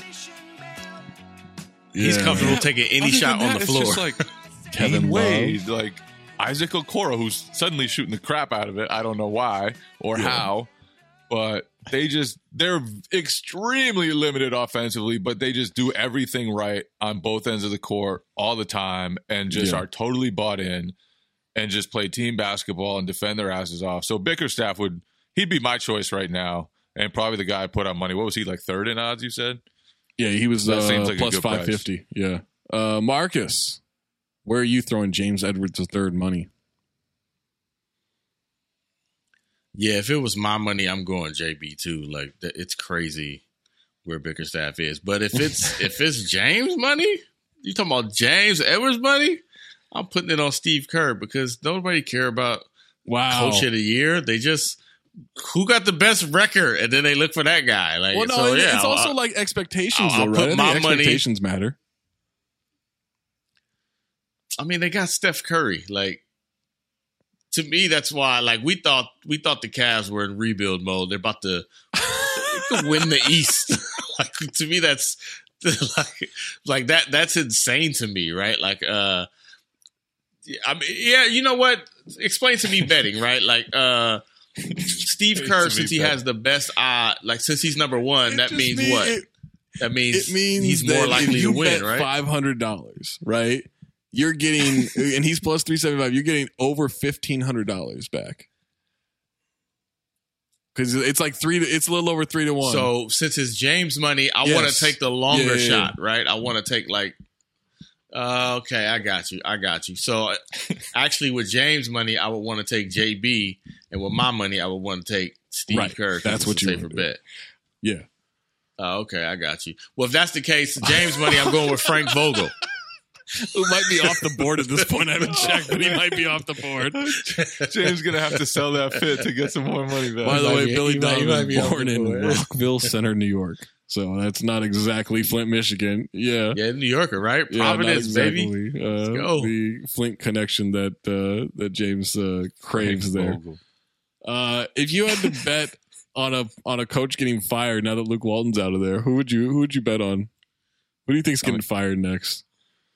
He's comfortable taking any shot on the floor. It's just like Kevin Wade, like Isaac Okoro, who's suddenly shooting the crap out of it. I don't know why or how, but they're extremely limited offensively, but they just do everything right on both ends of the court all the time and just are totally bought in and just play team basketball and defend their asses off. So Bickerstaff he'd be my choice right now and probably the guy I put on money. What was he, like third in odds, you said? Yeah, he was like plus 550. Price. Yeah. Marcus, where are you throwing James Edwards III money? Yeah, if it was my money, I'm going JB too. Like, it's crazy where Bickerstaff is. But if it's James money, you talking about James Edwards money? I'm putting it on Steve Kerr because nobody care about Coach of the Year. They just who got the best record, and then they look for that guy. Like, well, no, so, it's also like expectations. I'll though, right? put my expectations matter. I mean, they got Steph Curry. Like, to me, that's why. Like, we thought the Cavs were in rebuild mode. They're about to win the East. Like, to me, that's like that. That's insane to me, right? Like, I mean, yeah. You know what? Explain to me betting, right? Like, Steve Kerr, since he has the best like since he's number one, that means what? That means he's more likely to win, right? $500, right? You're getting, and he's plus 375. You're getting over $1,500 back because it's like it's a little over 3-1. So since it's James money, I want to take the longer shot, right? I want to take like. Okay, I got you. So actually, with James money, I would want to take JB, and with my money, I would want to take Steve Kerr. That's what you safer bet. Yeah. Okay, I got you. Well, if that's the case, James money, I'm going with Frank Vogel. Who might be off the board at this point. I haven't checked, but he might be off the board. James going to have to sell that fit to get some more money back. By the way, Billy Donovan born in Rockville Center, New York. So that's not exactly Flint, Michigan. Yeah. Yeah, New Yorker, right? Providence, exactly. baby. Let's go. The Flint connection that James craves there. If you had to bet on a coach getting fired now that Luke Walton's out of there, who would you bet on? Who do you think's getting fired next?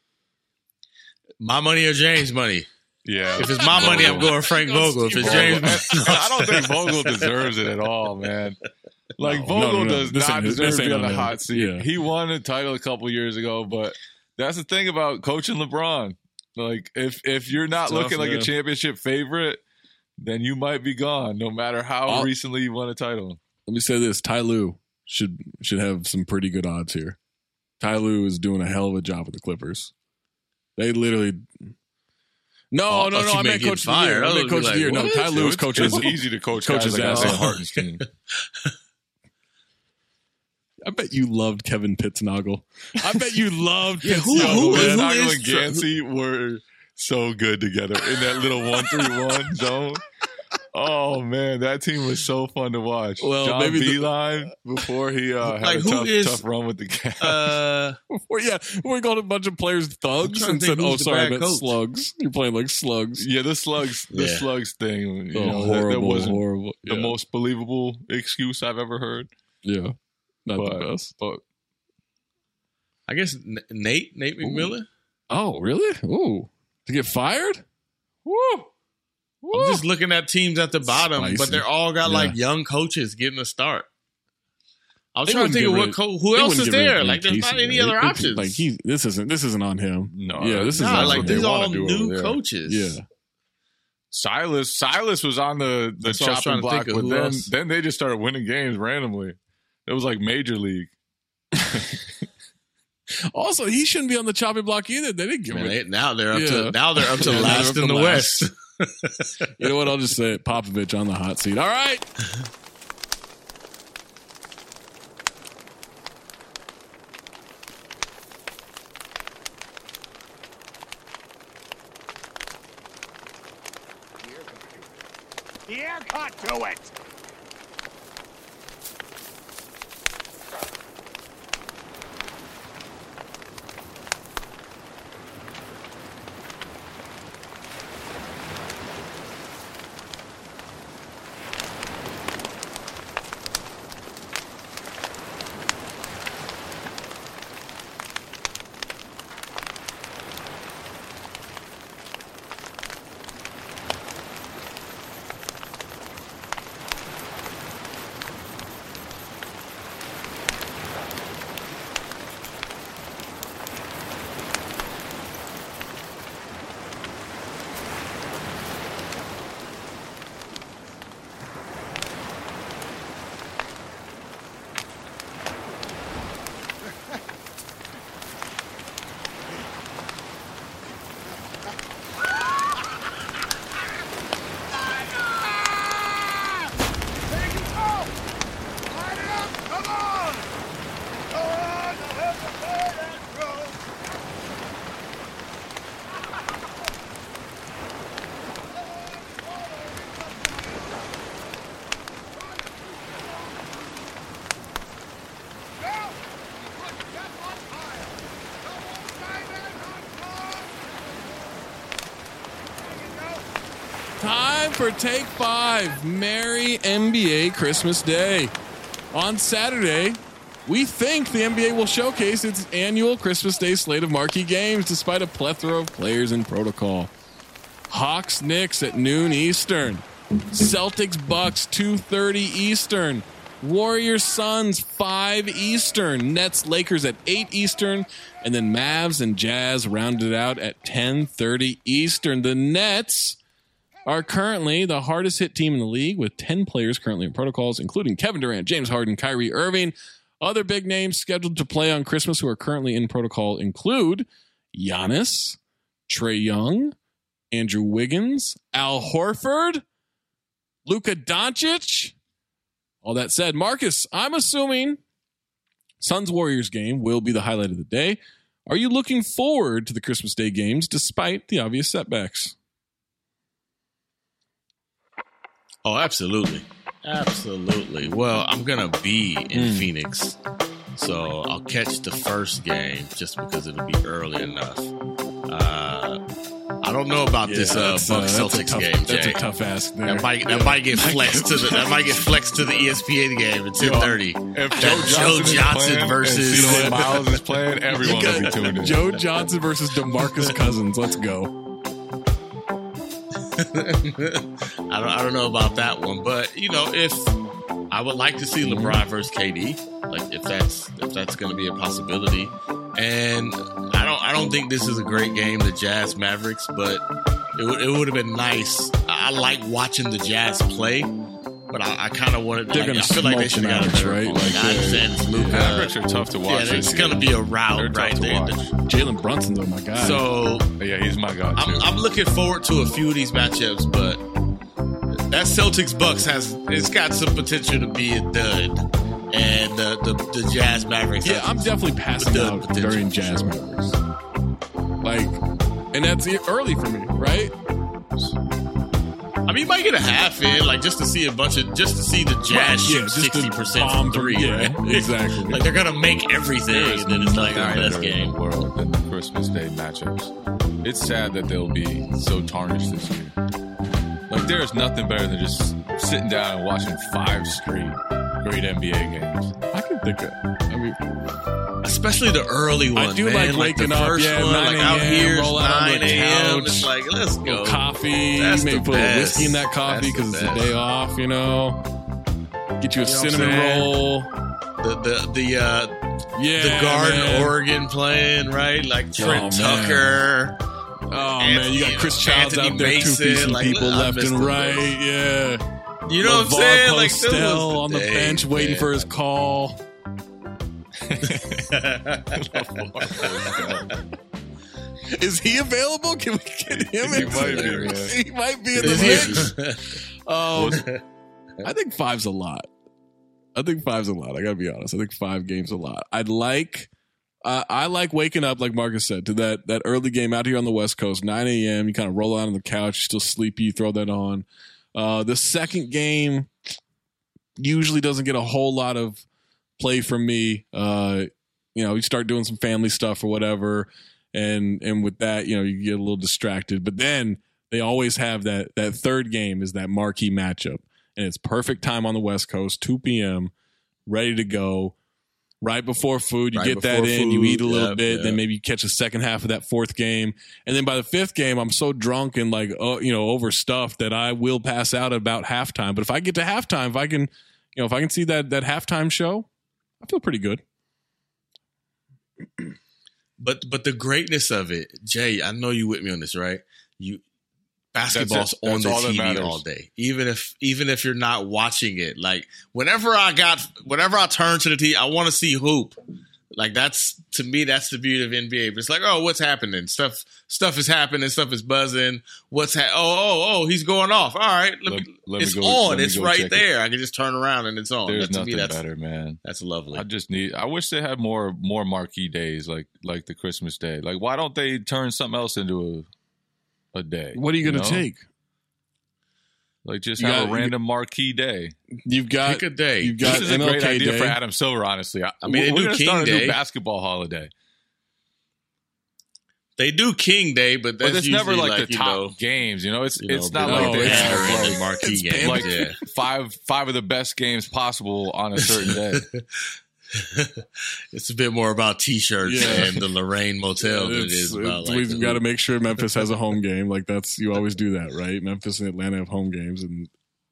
My money or James' money? Yeah. If it's my money, I'm going Frank Vogel. If it's James, I don't think Vogel deserves it at all, man. Like Vogel does not deserve to be on the hot seat. Yeah. He won a title a couple years ago, but that's the thing about coaching LeBron. Like if you're not looking like a championship favorite, then you might be gone, no matter how recently you won a title. Let me say this: Ty Lue should have some pretty good odds here. Ty Lue is doing a hell of a job with the Clippers. They literally. No. I meant coach of the year. I meant coach of the year. No, Ty Lue is coach. It's easy to coach his ass on Harden's team. I bet you loved Kevin Pittsnoggle. I bet you loved Pittsnoggle. Pittsnoggle and Gansey were so good together in that little 1-3-1 zone. Oh man, that team was so fun to watch. Well, John maybe Beilein before he had a tough run with the Cavs. Before he called a bunch of players thugs and said, "Oh, sorry, I meant slugs." You're playing like slugs. Yeah, the slugs thing. That wasn't horrible. The most believable excuse I've ever heard. Yeah, not the best. But I guess Nate McMillan. Oh, really? Ooh, to get fired? Woo! I'm just looking at teams at the bottom, but they're all got like young coaches getting a start. I was trying to think of who else is there. Like, there's not any other options. Like this isn't on him. No, this is like these all new coaches. Yeah. Silas was on the chopping block, but then they just started winning games randomly. It was like major league. Also, he shouldn't be on the chopping block either. They didn't give him. Now they're up to last in the West. You know what? I'll just say it. Popovich on the hot seat. All right. Here, cut to it. Time for Take 5. Merry NBA Christmas Day. On Saturday, we think the NBA will showcase its annual Christmas Day slate of marquee games despite a plethora of players in protocol. Hawks Knicks at noon Eastern. Celtics Bucks 2:30 Eastern. Warriors Suns 5 Eastern. Nets Lakers at 8 Eastern. And then Mavs and Jazz rounded out at 10:30 Eastern. The Nets are currently the hardest hit team in the league with 10 players currently in protocols, including Kevin Durant, James Harden, Kyrie Irving. Other big names scheduled to play on Christmas who are currently in protocol include Giannis, Trae Young, Andrew Wiggins, Al Horford, Luka Doncic. All that said, Marcus, I'm assuming Suns-Warriors game will be the highlight of the day. Are you looking forward to the Christmas Day games despite the obvious setbacks? Oh, absolutely. Absolutely. Well, I'm going to be in Phoenix So I'll catch the first game just because it'll be early enough. I don't know about this Bucks Celtics game, Jay. That's a tough ask. There. That might get flexed to the ESPN game at 10:30. If Joe Johnson versus CJ Miles is playing, everyone will be tuned in. Joe Johnson versus DeMarcus Cousins. Let's go. I don't know about that one, but if I would like to see LeBron versus KD, like if that's going to be a possibility, and I don't think this is a great game, the Jazz Mavericks, but it would have been nice. I like watching the Jazz play, but I kind of wanted. I feel like they should have got a better right? Like, I understand it's Luka. Mavericks are tough to watch. Yeah, it's going to be a rout right there. Jalen Brunson, though, my guy. So yeah, he's my guy too. I'm looking forward to a few of these matchups, but that Celtics Bucks it's got some potential to be a dud. And the Jazz Mavericks. Yeah, I'm definitely passing out during Jazz Mavericks. And that's early for me, right? I mean, you might get a half in, like just to see the Jazz shoot 60% from three. Yeah, right? Exactly. Like they're gonna make everything, and then it's like, all right, that's game. In the world than the Christmas Day matchups. It's sad that they'll be so tarnished this year. Like there is nothing better than just sitting down and watching 5 straight great NBA games. I can think of. Especially the early ones. I do like waking up, one, 9 like out here, roll out 9 on the a.m. couch, It's like, let's go. Coffee, That's maybe the put a best. whiskey in that coffee because it's a day off, Get you a cinnamon roll. The Garden, Oregon playing, right? Like Trent Tucker. Oh, man, you got Chris Childs out there, two-piecing people left and right. Yeah. You know what I'm saying? Like Postel on the bench waiting for his call. Is he available? Can we get him in? He might be in the mix. I think 5's a lot. I gotta be honest. I think 5 games a lot. I like waking up, like Marcus said, to that early game out here on the West Coast, 9 a.m. You kind of roll out on the couch, you're still sleepy, you throw that on. The second game usually doesn't get a whole lot of play from me. You start doing some family stuff or whatever, and with that, you get a little distracted. But then they always have that third game is that marquee matchup, and it's perfect time on the West Coast, 2 p.m., ready to go. Right before food, you get that in, you eat a little bit, then maybe you catch the second half of that fourth game. And then by the fifth game, I'm so drunk and overstuffed that I will pass out at about halftime. But if I get to halftime, if I can see that halftime show, I feel pretty good. But the greatness of it, Jay, I know you with me on this, right? Basketball's on the TV all day. Even if you're not watching it, like whenever I turn to the TV, I want to see hoop. Like to me, that's the beauty of NBA. But it's like, oh, what's happening? Stuff is happening. Stuff is buzzing. He's going off. All right, it's on. It's right there. I can just turn around and it's on. There's nothing better, man. That's lovely. I wish they had more marquee days like the Christmas Day. Like, why don't they turn something else into a day? What are you going to take? Like, just have a random marquee day. You've got pick a day. This is a great idea Day for Adam Silver, honestly. I mean, we're they do King start a Day. new basketball holiday. They do King Day, but it's never like the top games. It's not like they have like marquee games. Like five of the best games possible on a certain day. It's a bit more about T-shirts and the Lorraine Motel than it is about. We've got to make sure Memphis has a home game. Like you always do that, right? Memphis and Atlanta have home games, and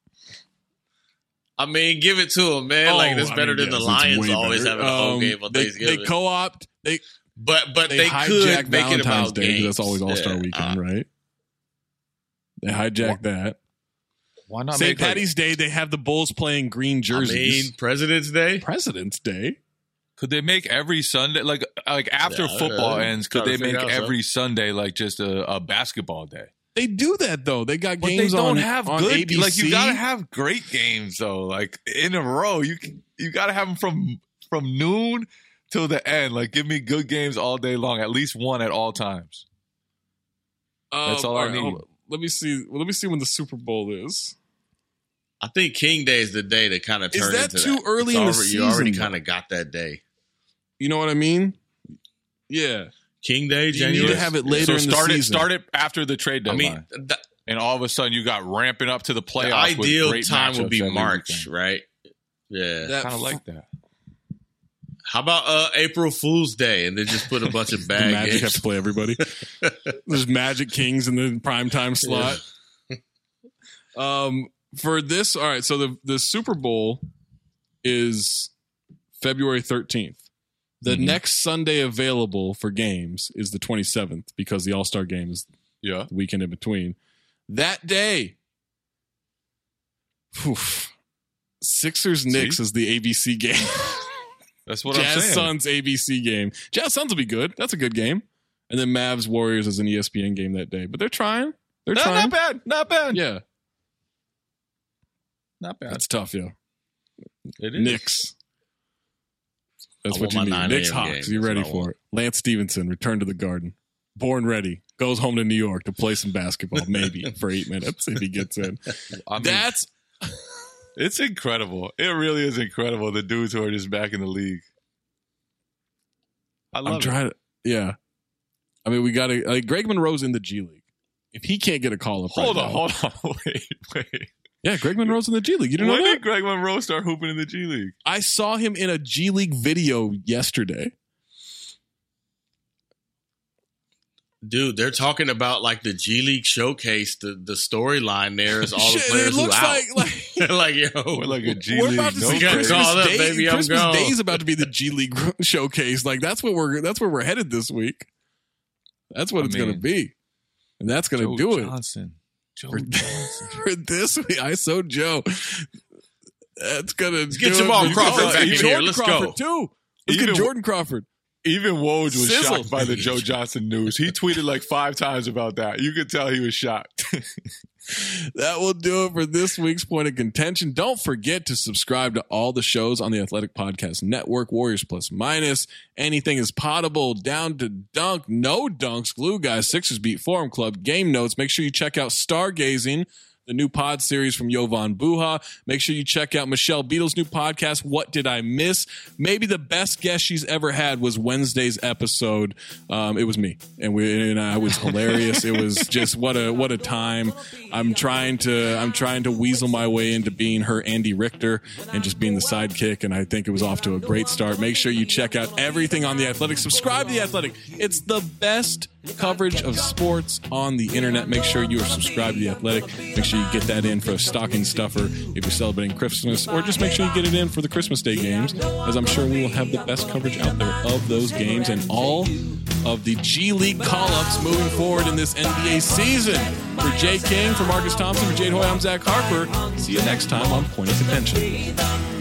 I mean, give it to them, man. That's better than the Lions always having a home game on Thanksgiving. They co-opt. But they could make it about Day. games. That's always All-Star Weekend, right? They hijack that. Why not St. Patty's Day, they have the Bulls playing green jerseys. I mean, President's Day? Could they make every Sunday, like after football ends, could they make every Sunday like just a basketball day? They do that, though. They got games they don't on, have on good, ABC. Like, you got to have great games, though. Like, in a row. You got to have them from noon till the end. Like, give me good games all day long. At least one at all times. That's all I need. Let me see when the Super Bowl is. I think King Day is the day that kind of turns into too early in the season? You already kind of got that day. You know what I mean? Yeah. King Day, You January. need to have it later in the season. Start it after the trade deadline. I mean, and all of a sudden you got ramping up to the the playoffs. with ideal great time would matchups be every March, weekend. right? Yeah. Kind of like that. How about April Fool's Day and then just put a bunch of The bad Magic games? have to play everybody. There's Magic Kings in the primetime slot. For this, all right, so the Super Bowl is February 13th. The next Sunday available for games is the 27th because the All-Star game is the weekend in between. That day, Sixers-Knicks is the ABC game. That's what I'm saying. Jazz Suns ABC game. Jazz Suns will be good. That's a good game. And then Mavs Warriors is an ESPN game that day. But they're trying. They're trying. Not bad. Yeah. Not bad. That's tough, yo. It is. Knicks. That's I what want you my need. 9 Knicks a.m. Hawks. game. You That's ready what I for want. it? Lance Stevenson, return to the Garden. Born ready. Goes home to New York to play some basketball, maybe, for 8 minutes if he gets in. I mean, That's... It's incredible. It really is incredible. The dudes who are just back in the league. I'm trying to... Yeah. I mean, we got to... Like, Greg Monroe's in the G League. If he can't get a call-up Hold on. Wait. Yeah, Greg Monroe's in the G League. You didn't When know that? did Greg Monroe start hooping in the G League? I saw him in a G League video yesterday. Dude, they're talking about like the G League showcase. The storyline there is all the Shit, players it looks who out. like yo, We're like a G we're League. about to no see got trade. called up, Day. baby, I'm Christmas gone. Day is about to be the G League showcase. Like that's where we're headed this week. That's what it's going to be, and that's going to do it. Joe For this week, ISO Joe. That's gonna get Jamal Crawford back in here. Jordan Let's Crawford go. too. Let's Even- get Jordan Crawford. Even Woj was Sizzle. shocked by the Joe Johnson news. He tweeted like 5 times about that. You could tell he was shocked. That will do it for this week's Point of Contention. Don't forget to subscribe to all the shows on the Athletic Podcast Network. Warriors Plus Minus. Anything is potable. Down to Dunk. No Dunks. Glue Guys. Sixers Beat Forum Club. Game Notes. Make sure you check out Stargazing, the new pod series from Jovan Buha. Make sure you check out Michelle Beadle's new podcast, What Did I Miss? Maybe the best guest she's ever had was Wednesday's episode. It was me, and I was hilarious. It was just what a time. I'm trying to weasel my way into being her Andy Richter and just being the sidekick, and I think it was off to a great start. Make sure you check out everything on The Athletic. Subscribe to The Athletic. It's the best coverage of sports on the internet. Make sure you are subscribed to The Athletic. Make sure you get that in for a stocking stuffer if you're celebrating Christmas, or just make sure you get it in for the Christmas Day games, as I'm sure we will have the best coverage out there of those games and all of the G League call-ups moving forward in this NBA season. For Jay King, for Marcus Thompson, for Jade Hoy, I'm Zach Harper. See you next time on Point of Contention.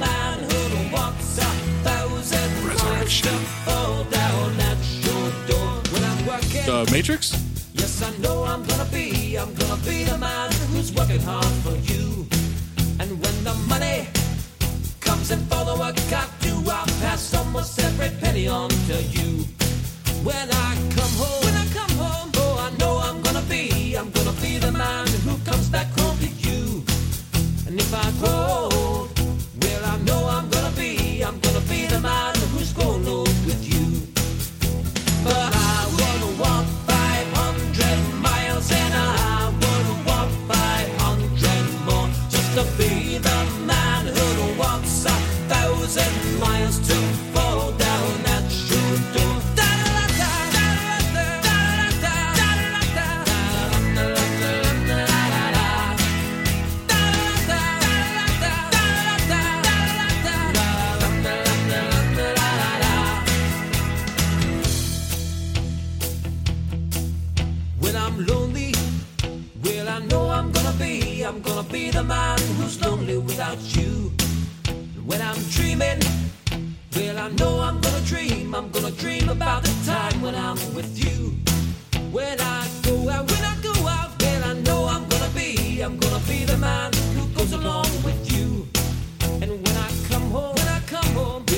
Resurrection. Matrix? Yes, I know I'm gonna be the man who's working hard for you. And when the money comes in for the work I do, I'll pass almost every penny on to you. When I come home, oh, I know I'm gonna be the man who comes back home to you. And if I grow old, well, I know I'm gonna be the man who's grown old with you. But I wanna walk 500 miles and I wanna walk 500 more just to be the man who walks 1,000 miles to fall down at your door. When I'm lonely, well, I know I'm gonna be the man who's lonely without you. When I'm dreaming, well, I know I'm gonna dream about the time when I'm with you. When I go out, well, I know I'm gonna be the man who goes along with you. And when I come home,